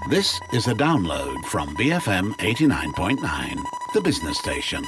This is a download from BFM 89.9, the business station.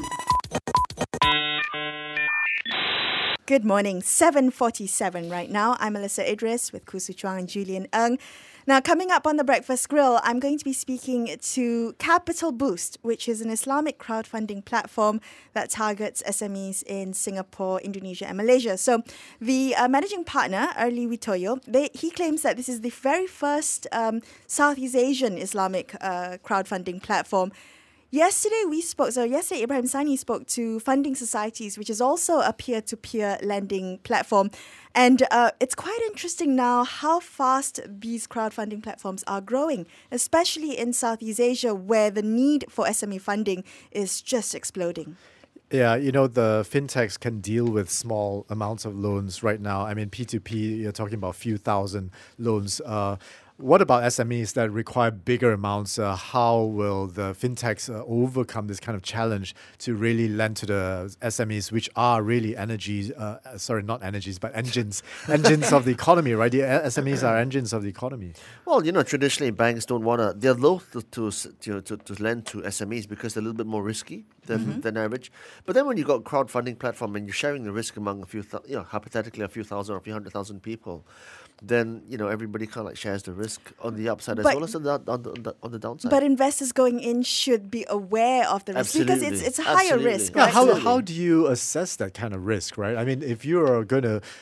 Good morning, 7:47 right now. I'm Melissa Idris with Khoo Su Chuang and Julian Ng. Now, coming up on the Breakfast Grill, I'm going to be speaking to Capital Boost, which is an Islamic crowdfunding platform that targets SMEs in Singapore, Indonesia and Malaysia. So the managing partner, Early Witoyo, he claims that this is the very first Southeast Asian Islamic crowdfunding platform. Yesterday, Ibrahim Sani spoke to Funding Societies, which is also a peer-to-peer lending platform. And it's quite interesting now how fast these crowdfunding platforms are growing, especially in Southeast Asia, where the need for SME funding is just exploding. Yeah, the fintechs can deal with small amounts of loans right now. I mean, P2P, you're talking about a few thousand loans. What about SMEs that require bigger amounts? How will the fintechs overcome this kind of challenge to really lend to the SMEs, which are really engines of the economy, right? The SMEs are engines of the economy. Well, traditionally banks don't want to. They're loath to lend to SMEs because they're a little bit more risky than average. But then when you got crowdfunding platform and you're sharing the risk among hypothetically a few thousand or a few 100,000 people, then everybody kind of like shares the risk on the upside as well as on the downside. But investors going in should be aware of the risk. Absolutely. Because it's higher risk. Yeah, Right? how do you assess that kind of risk, right? I mean, if you are going to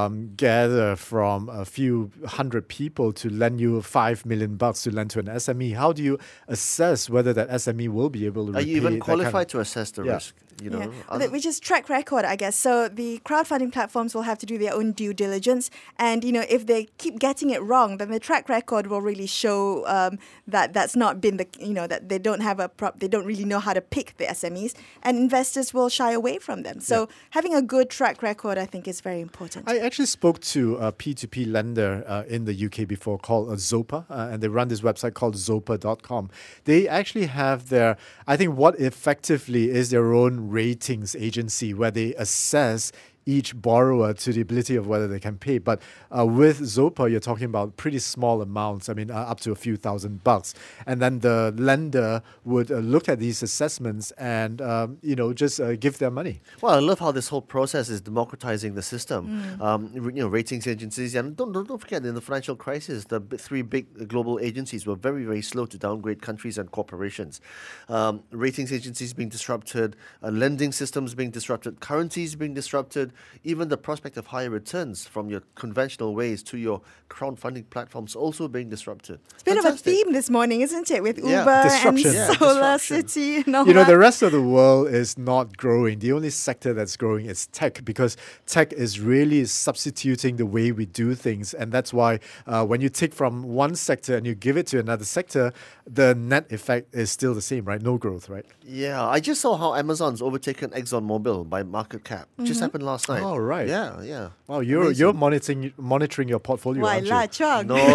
gather from a few hundred people to lend you $5 million to lend to an SME, how do you assess whether that SME will be able to repay? Are you even qualified to assess the risk? Which is track record, I guess. So the crowdfunding platforms will have to do their own due diligence, and if they keep getting it wrong, then the track record will really show that that's not been that they don't have they don't really know how to pick the SMEs, and investors will shy away from them. So having a good track record, I think, is very important. I actually spoke to a P2P lender in the UK before called Zopa, and they run this website called zopa.com. They actually have what effectively is their own ratings agency where they assess each borrower to the ability of whether they can pay. But with Zopa, you're talking about pretty small amounts, up to a few $1,000. And then the lender would look at these assessments and, just give their money. Well, I love how this whole process is democratizing the system. Ratings agencies, and don't forget, in the financial crisis, the three big global agencies were very, very slow to downgrade countries and corporations. Ratings agencies being disrupted, lending systems being disrupted, currencies being disrupted, even the prospect of higher returns from your conventional ways to your crowdfunding platforms also being disrupted. It's a bit of a theme this morning, isn't it? With Uber and Disruption. Solar City and all that. The rest of the world is not growing. The only sector that's growing is tech, because tech is really substituting the way we do things. And that's why when you take from one sector and you give it to another sector, the net effect is still the same, right? No growth, right? Yeah, I just saw how Amazon's overtaken ExxonMobil by market cap. Just happened last night. Oh, right. Yeah. Wow, you're monitoring your portfolio, aren't you? Chong. No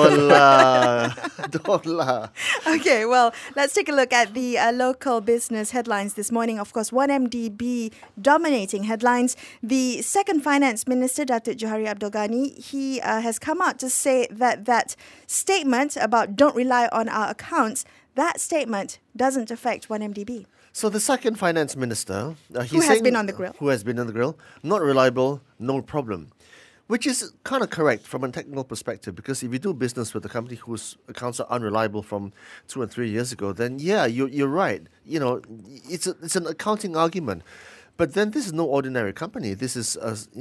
lah. Don't lah. Okay, well, let's take a look at the local business headlines this morning. Of course, 1MDB dominating headlines. The second finance minister, Datuk Johari Abdul Ghani, he has come out to say that statement about don't rely on our accounts, that statement doesn't affect 1MDB. So the second finance minister, who has been on the grill, not reliable, no problem. Which is kind of correct from a technical perspective, because if you do business with a company whose accounts are unreliable from 2 and 3 years ago, then you're right. It's an accounting argument. But then this is no ordinary company. This is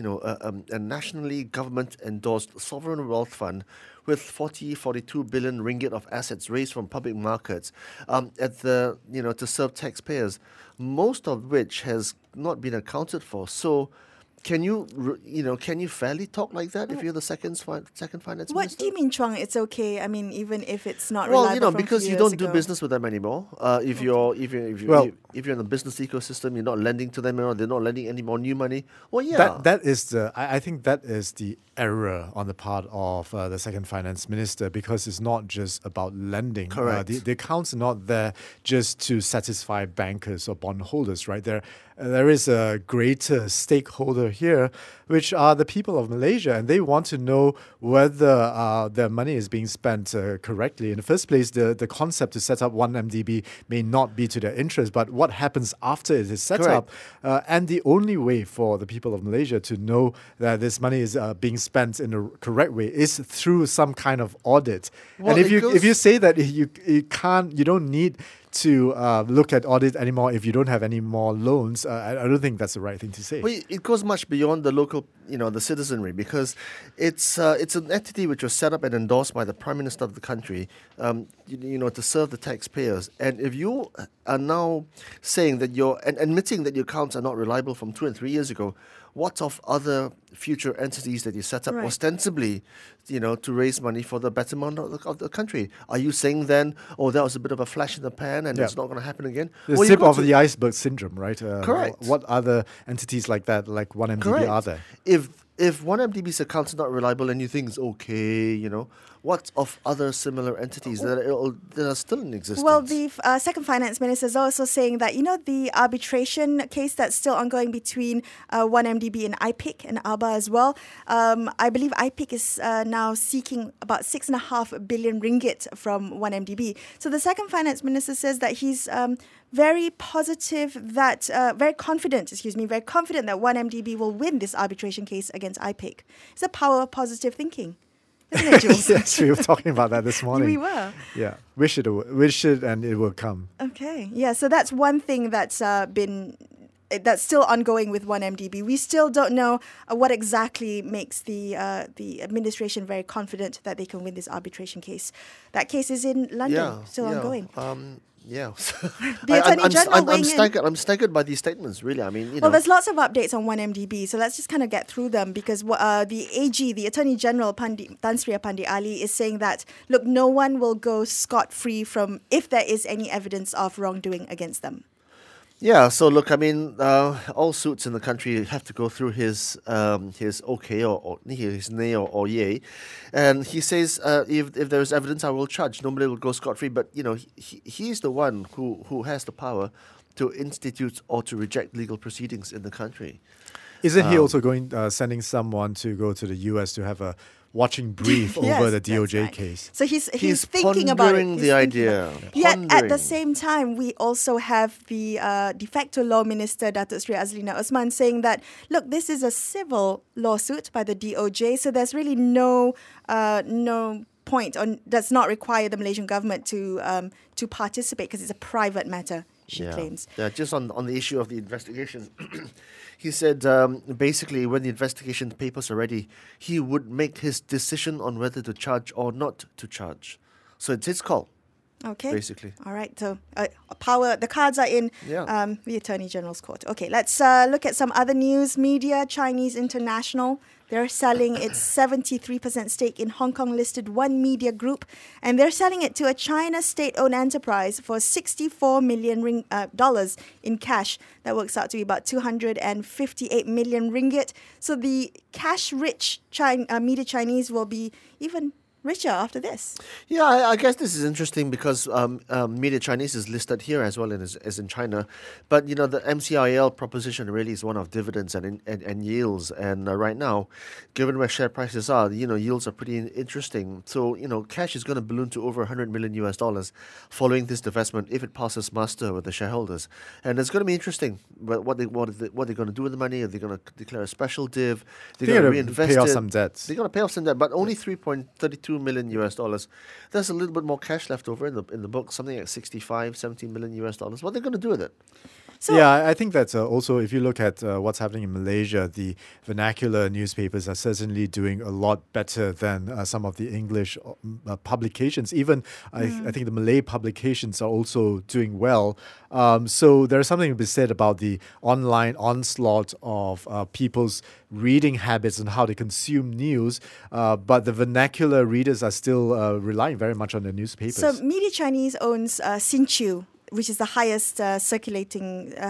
a nationally government-endorsed sovereign wealth fund with 42 billion ringgit of assets raised from public markets to serve taxpayers, most of which has not been accounted for. So Can you fairly talk like that if you're the second finance minister? What do you mean, Chuang? It's okay. I mean, even if it's not reliable. Well, because you don't do business with them anymore. If you're in the business ecosystem, you're not lending to them anymore. They're not lending any more new money. Well, yeah. I think that is the error on the part of the second finance minister, because it's not just about lending. Correct. The accounts are not there just to satisfy bankers or bondholders, right? There is a greater stakeholder stakeholder here, which are the people of Malaysia, and they want to know whether their money is being spent correctly. In the first place, the concept to set up 1MDB may not be to their interest, but what happens after it is set Correct. up? And the only way for the people of Malaysia to know that this money is being spent in the correct way is through some kind of audit. Well, and if it you goes- say that you don't need to look at audit anymore if you don't have any more loans, I don't think that's the right thing to say. Well, it goes much beyond the local, the citizenry, because it's an entity which was set up and endorsed by the Prime Minister of the country, to serve the taxpayers. And if you are now saying that and admitting that your accounts are not reliable from 2 and 3 years ago, what of other future entities that you set up Right. ostensibly, to raise money for the betterment of the country? Are you saying then, that was a bit of a flash in the pan and Yeah. it's not going to happen again? The Well, you've tip got of to- the iceberg syndrome, right? Correct. What other entities like that, like 1MDB, Correct. are there? If 1MDB's account is not reliable and you think it's okay, what of other similar entities that are still in existence? Well, the second finance minister is also saying that, the arbitration case that's still ongoing between 1MDB and IPIC and ABA as well. I believe IPIC is now seeking about 6.5 billion ringgit from 1MDB. So the second finance minister says that he's very confident that 1MDB will win this arbitration case against IPIC. It's the power of positive thinking, isn't it, Jules? Yes, we were talking about that this morning. We were. Yeah, wish it and it will come. Okay. Yeah, so that's one thing that's still ongoing with 1MDB. We still don't know what exactly makes the administration very confident that they can win this arbitration case. That case is in London, still ongoing. Yeah. The Attorney General weighing in. I'm staggered by these statements, really. I mean, Well, there's lots of updates on 1MDB, so let's just kind of get through them because the AG, the Attorney General Tan Sri Pandi Ali, is saying that, look, no one will go scot-free from if there is any evidence of wrongdoing against them. Yeah, so look, I mean, all suits in the country have to go through his okay or his nay or yay, and he says if there is evidence, I will charge. Nobody will go scot free. But he's the one who has the power to institute or to reject legal proceedings in the country. Isn't he also sending someone to go to the US to have a watching brief Yes, over the that's DOJ right. case? So he's He's thinking about it. pondering He's the thinking idea. about it. Yet at the Pondering. same time, we also have the de facto law minister, Datuk Sri Azlina Osman, saying that, look, this is a civil lawsuit by the DOJ, so there's really no point, or does not require the Malaysian government to participate because it's a private matter, she claims. Yeah, just on the issue of the investigation, he said basically when the investigation papers are ready, he would make his decision on whether to charge or not to charge. So it's his call. Okay. Basically. All right. So the cards are in Yeah. the Attorney General's court. Okay, let's look at some other news. Media, Chinese International, they're selling its 73% stake in Hong Kong-listed One Media Group, and they're selling it to a China state-owned enterprise for $64 million in cash. That works out to be about 258 million ringgit. So the cash-rich Media Chinese will be even richer after this. Yeah, I guess this is interesting because Media Chinese is listed here as well as in China. But, the MCIL proposition really is one of dividends and yields. And right now, given where share prices are, yields are pretty interesting. So, cash is going to balloon to over $100 million following this divestment if it passes muster with the shareholders. And it's going to be interesting what they're going to do with the money. Are they going to declare a special div? They're going to reinvest pay off it. some debts. They're going to pay off some debt, but only $3.32 million. There's a little bit more cash left over in the book, something like $65-70 million. What are they going to do with it? So, yeah, I think that also if you look at what's happening in Malaysia, the vernacular newspapers are certainly doing a lot better than some of the English publications. Even I think the Malay publications are also doing well. So there's something to be said about the online onslaught of people's reading habits and how they consume news. But the vernacular readers are still relying very much on the newspapers. So Media Chinese owns Sinchu, which is the highest circulation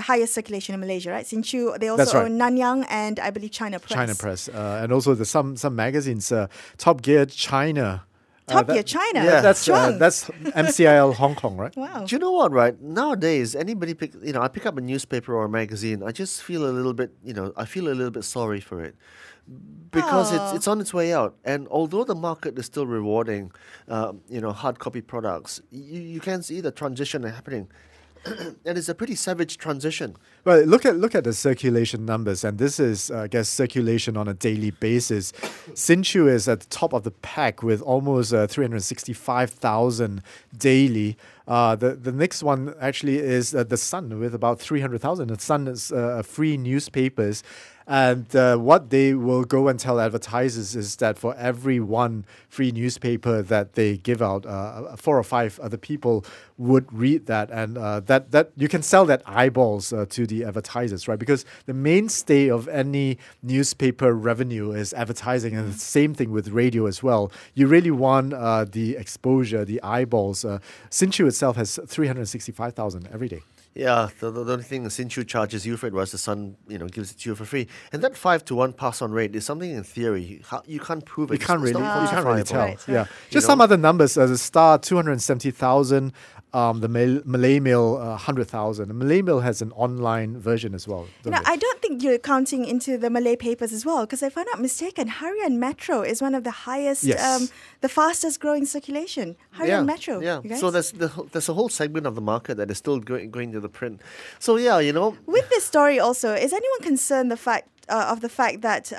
in Malaysia, right? Sinchu. They also That's right. own Nanyang and I believe China Press. China Press. And also some magazines, Top Gear China Top Gear China. yeah. That's Chuang. MCIL Hong Kong, right? Wow. Do you know what, right? Nowadays, anybody I pick up a newspaper or a magazine, I just feel a little bit, I feel a little bit sorry for it. Because it's on its way out. And although the market is still rewarding, hard copy products, you can see the transition happening. And it's a pretty savage transition. Well, look at the circulation numbers, and this is, I guess, circulation on a daily basis. Hsinchu is at the top of the pack with almost 365,000 daily. The next one actually is The Sun with about 300,000. The Sun is free newspapers. And what they will go and tell advertisers is that for every one free newspaper that they give out, 4 or 5 other people would read that, and that you can sell that eyeballs to the advertisers, right? Because the mainstay of any newspaper revenue is advertising, and the same thing with radio as well. You really want the exposure, the eyeballs. Hsinchu itself has 365,000 every day. Yeah, the only thing Hsinchu charges you for it was The Sun, gives it to you for free. And that 5-to-1 pass-on rate is something in theory. You can't prove it. You can't really tell. Right. Yeah, just some other numbers. The Star 270,000. The Malay Mail 100,000. The Malay Mail has an online version as well. I don't think you're counting into the Malay papers as well, because if I'm not mistaken, Harian Metro is one of the highest, Yes. the fastest growing circulation. Harian Metro. Yeah, you guys? so there's a whole segment of the market that is still going to the print. So With this story also, is anyone concerned of the fact that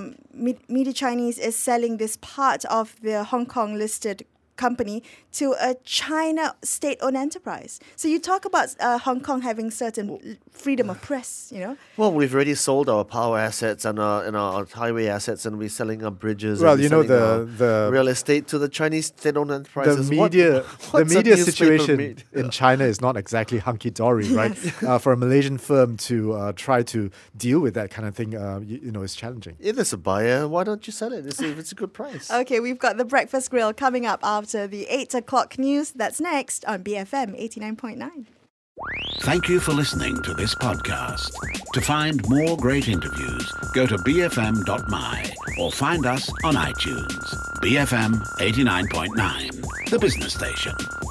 Media Chinese is selling this part of the Hong Kong listed company to a China state-owned enterprise? So you talk about Hong Kong having certain freedom of press, Well, we've already sold our power assets and our highway assets, and we're selling our bridges. Well, and we're selling the our real estate to the Chinese state-owned enterprises. the What's a media newspaper situation made? in China is not exactly hunky-dory, right? For a Malaysian firm to try to deal with that kind of thing, is challenging. If there's a buyer, why don't you sell it? If it's a good price. Okay, we've got the Breakfast Grill coming up after the 8 o'clock news. That's next on BFM 89.9. Thank you for listening to this podcast. To find more great interviews, go to bfm.my or find us on iTunes. BFM 89.9, the business station.